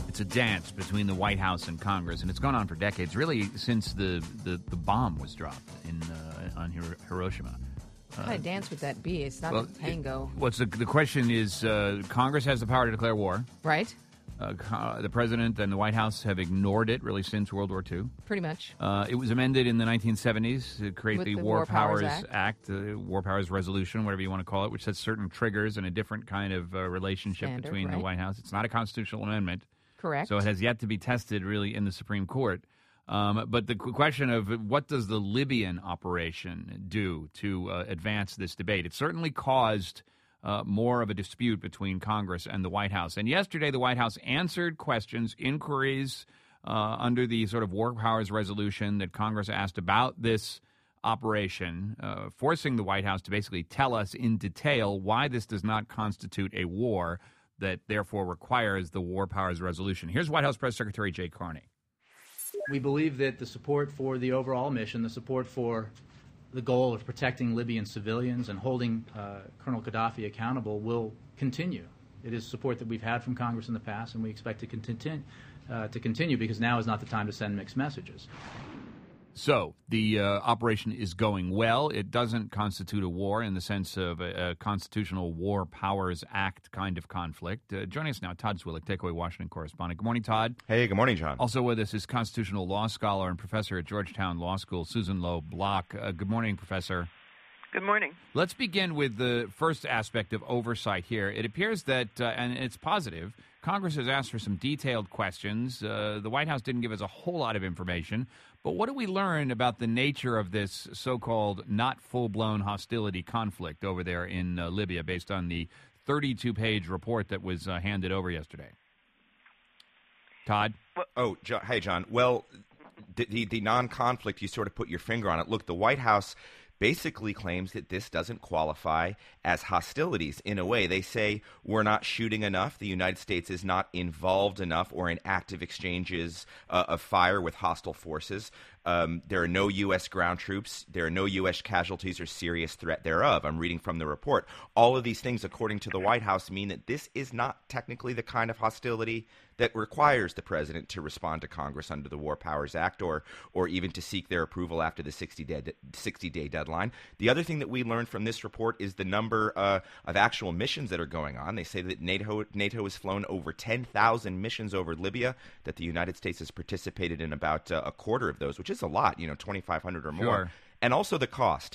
It's a dance between the White House and Congress, and it's gone on for decades, really since the bomb was dropped on Hiroshima. What kind of dance would that be? It's not a tango. The question is, Congress has the power to declare war. Right. The president and the White House have ignored it really since World War II. Pretty much. It was amended in the 1970s to create With the War Powers Act, the War Powers Resolution, whatever you want to call it, which sets certain triggers and a different kind of relationship between the White House. It's not a constitutional amendment. Correct. So it has yet to be tested really in the Supreme Court. But the question of what does the Libyan operation do to advance this debate? It certainly caused more of a dispute between Congress and the White House. And yesterday, the White House answered questions, inquiries under the sort of War Powers Resolution that Congress asked about this operation, forcing the White House to basically tell us in detail why this does not constitute a war that therefore requires the War Powers Resolution. Here's White House Press Secretary Jay Carney. We believe that the support for the overall mission, the support for the goal of protecting Libyan civilians and holding Colonel Gaddafi accountable will continue. It is support that we've had from Congress in the past, and we expect to continue because now is not the time to send mixed messages. So the operation is going well. It doesn't constitute a war in the sense of a constitutional War Powers Act kind of conflict. Joining us now, Todd Zwillich, Takeaway Washington correspondent. Good morning, Todd. Hey, good morning, John. Also with us is constitutional law scholar and professor at Georgetown Law School, Susan Loeb Block. Good morning, Professor. Good morning. Let's begin with the first aspect of oversight here. It appears that, and it's positive, Congress has asked for some detailed questions. The White House didn't give us a whole lot of information. But what do we learn about the nature of this so-called not full-blown hostility conflict over there in Libya based on the 32-page report that was handed over yesterday? Todd? Hey, John. Well, the non-conflict, you sort of put your finger on it. Look, the White House basically claims that this doesn't qualify as hostilities. In a way, they say we're not shooting enough. The United States is not involved enough or in active exchanges of fire with hostile forces. There are no U.S. ground troops. There are no U.S. casualties or serious threat thereof. I'm reading from the report. All of these things, according to the White House, mean that this is not technically the kind of hostility that requires the president to respond to Congress under the War Powers Act or even to seek their approval after the 60-day deadline. The other thing that we learned from this report is the number of actual missions that are going on. They say that NATO has flown over 10,000 missions over Libya, that the United States has participated in about a quarter of those, which is a lot, 2,500 or more. Sure. And also the cost,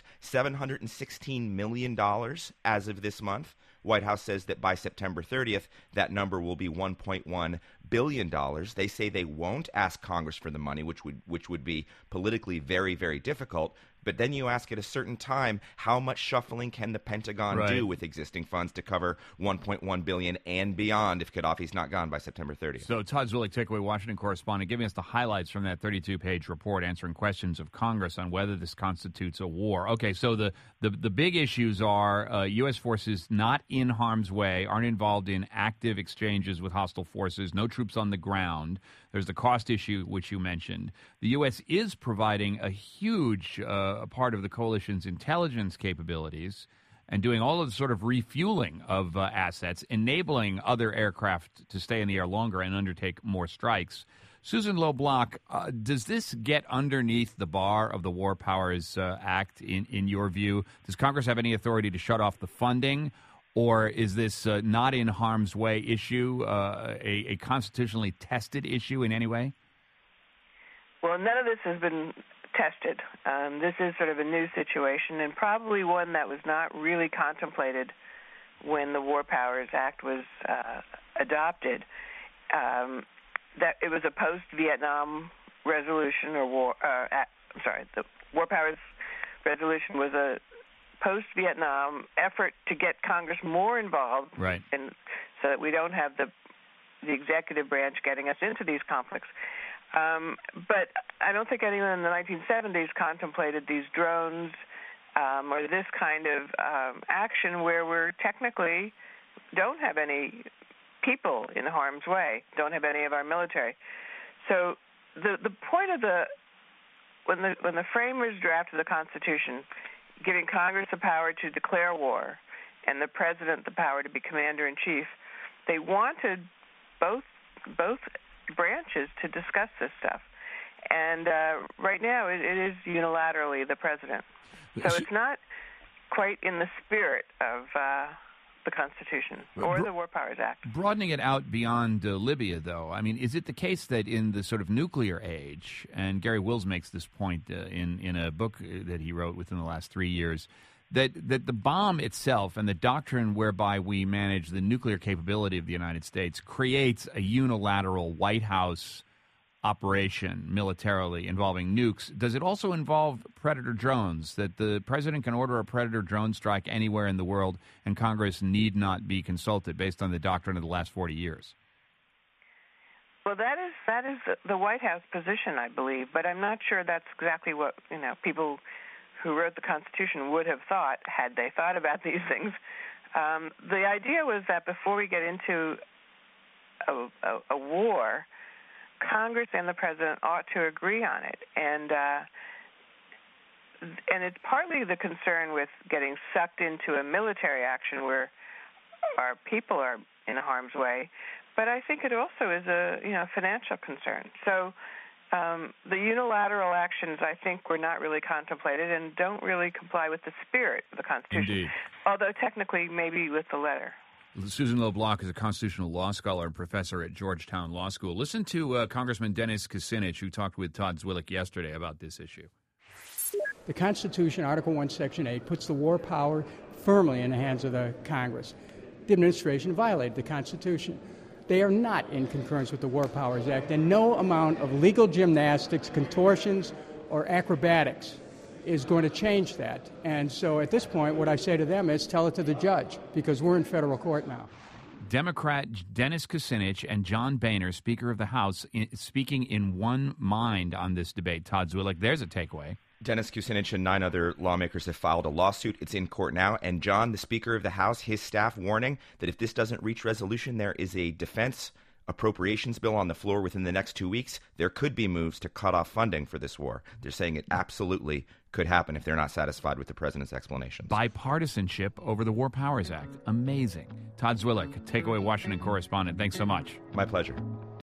$716 million as of this month. White House says that by September 30th, that number will be $1.1 billion. They say they won't ask Congress for the money, which would be politically very, very difficult. But then you ask at a certain time, how much shuffling can the Pentagon do with existing funds to cover $1.1 billion and beyond if Gaddafi's not gone by September 30th? So Todd Zwillich, Takeaway Washington correspondent, giving us the highlights from that 32-page report, answering questions of Congress on whether this constitutes a war. Okay, so the big issues are U.S. forces not in harm's way, aren't involved in active exchanges with hostile forces, no troops on the ground. There's the cost issue, which you mentioned. The U.S. is providing a huge part of the coalition's intelligence capabilities and doing all of the sort of refueling of assets, enabling other aircraft to stay in the air longer and undertake more strikes. Susan Loeb Block, does this get underneath the bar of the War Powers Act in your view? Does Congress have any authority to shut off the funding? Or is this not in harm's way issue a constitutionally tested issue in any way? Well, none of this has been tested. This is sort of a new situation and probably one that was not really contemplated when the War Powers Act was adopted. That it was a post-Vietnam resolution the War Powers Resolution was a post-Vietnam effort to get Congress more involved, right, and so that we don't have the executive branch getting us into these conflicts. But I don't think anyone in the 1970s contemplated these drones or this kind of action where we're technically don't have any people in harm's way, don't have any of our military. So the point of when the framers drafted the Constitution, giving Congress the power to declare war and the president the power to be commander-in-chief, they wanted both branches to discuss this stuff. And right now, it is unilaterally the president. So it's not quite in the spirit of the Constitution or the War Powers Act. Broadening it out beyond Libya, though, I mean, is it the case that in the sort of nuclear age, and Gary Wills makes this point in a book that he wrote within the last 3 years, that the bomb itself and the doctrine whereby we manage the nuclear capability of the United States creates a unilateral White House operation militarily involving nukes? Does it also involve Predator drones, that the president can order a Predator drone strike anywhere in the world and Congress need not be consulted based on the doctrine of the last 40 years? Well, that is the White House position, I believe, but I'm not sure that's exactly what people who wrote the Constitution would have thought had they thought about these things. The idea was that before we get into a war, Congress and the president ought to agree on it, and it's partly the concern with getting sucked into a military action where our people are in harm's way, but I think it also is a financial concern. So the unilateral actions, I think, were not really contemplated and don't really comply with the spirit of the Constitution. Indeed. Although technically maybe with the letter. Susan Lowe Block is a constitutional law scholar and professor at Georgetown Law School. Listen to Congressman Dennis Kucinich, who talked with Todd Zwillich yesterday about this issue. The Constitution, Article 1, Section 8, puts the war power firmly in the hands of the Congress. The administration violated the Constitution. They are not in concurrence with the War Powers Act, and no amount of legal gymnastics, contortions, or acrobatics is going to change that. And so at this point, what I say to them is tell it to the judge, because we're in federal court now. Democrat Dennis Kucinich and John Boehner, Speaker of the House, speaking in one mind on this debate. Todd Zwillich, there's a takeaway. Dennis Kucinich and 9 other lawmakers have filed a lawsuit. It's in court now. And John, the Speaker of the House, his staff warning that if this doesn't reach resolution, there is a defense appropriations bill on the floor within the next 2 weeks. There could be moves to cut off funding for this war. They're saying it absolutely could happen if they're not satisfied with the president's explanations. Bipartisanship over the War Powers Act. Amazing. Todd Zwillich, Takeaway Washington correspondent. Thanks so much. My pleasure.